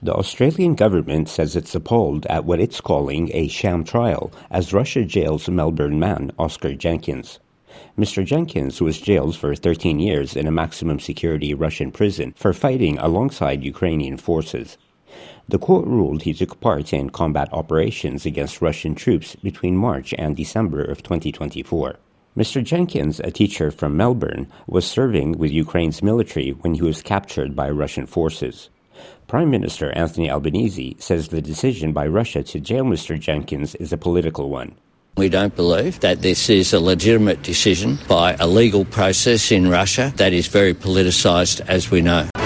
The Australian government says it's appalled at what it's calling a sham trial as Russia jails Melbourne man Oscar Jenkins. Mr. Jenkins was jailed for 13 years in a maximum security Russian prison for fighting alongside Ukrainian forces. The court ruled he took part in combat operations against Russian troops between March and December of 2024. Mr. Jenkins, a teacher from Melbourne, was serving with Ukraine's military when he was captured by Russian forces. Prime Minister Anthony Albanese says the decision by Russia to jail Mr. Jenkins is a political one. We don't believe that this is a legitimate decision by a legal process in Russia that is very politicised, as we know.